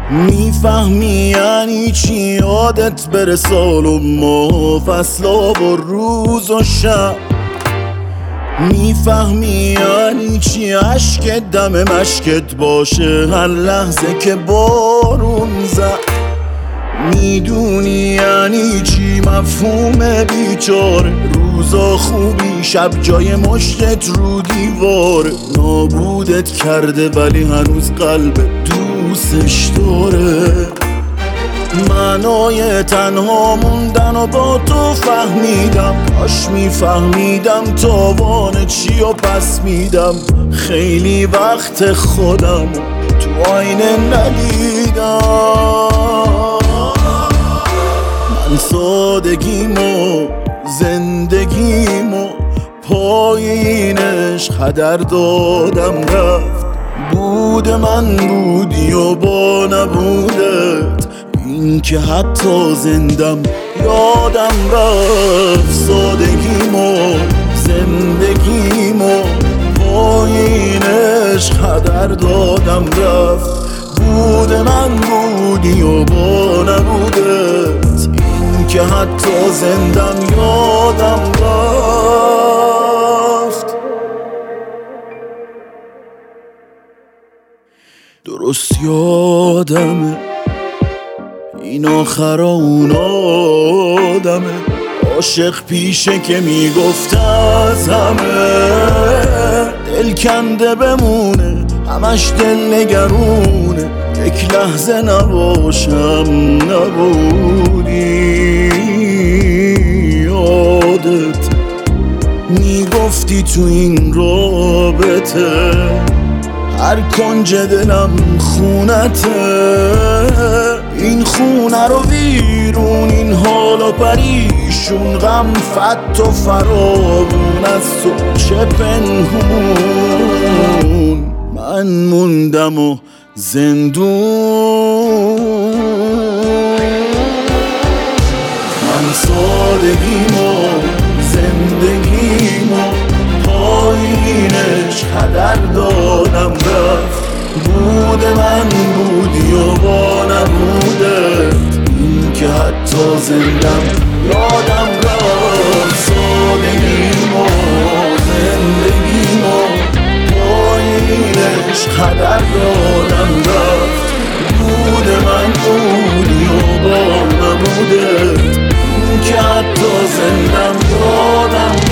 میفهمی یعنی چی یادت بره سال و ماه، فصلا و روز و شب. میفهمی یعنی چی عشقت دم مشکت باشه هر لحظه که بارون زد. میدونی یعنی چی مفهوم بیچاره، روزا خوبی شب جای مشتت رو دیواره. نابودت کرده ولی هنوز قلب دوستش داره. معنای تنها موندن و با تو فهمیدم، کاش میفهمیدم تاوان چی و پس میدم. خیلی وقت خودم تو آینه ندیدم. من سادگیمو زندگیمو پای این عشق هدر دادم رفت. بود من بودی و با نبودت این که حتی زندم یادم رفت. سادگیمو زندگیمو پای این عشق هدر دادم رفت. بود من بودی و با نبودت این که حتی زندم یادم رفت. درست یادمه این آخرا اون آدمه، عاشق پیشه که میگفت از همه دل کنده بمونه، همش دل نگرونه. یک لحظه نباشم نبودی یادت. میگفتی تو این رابطه هر کنج دلم خونته. این خونه رو ویرون، این حال و پریشون، غم فت و فراوون، از تو چه پنهون. من موندم و زندون. من سادگیمو زندگیمو پایینش هدر دادم رفت. بود من بودی و با نبودت این که حتی زندم یادم رفت. سادگیمو زندگیمو پایینش هدر دادم رفت. بود من بودی و با نبودت این که حتی زندم یادم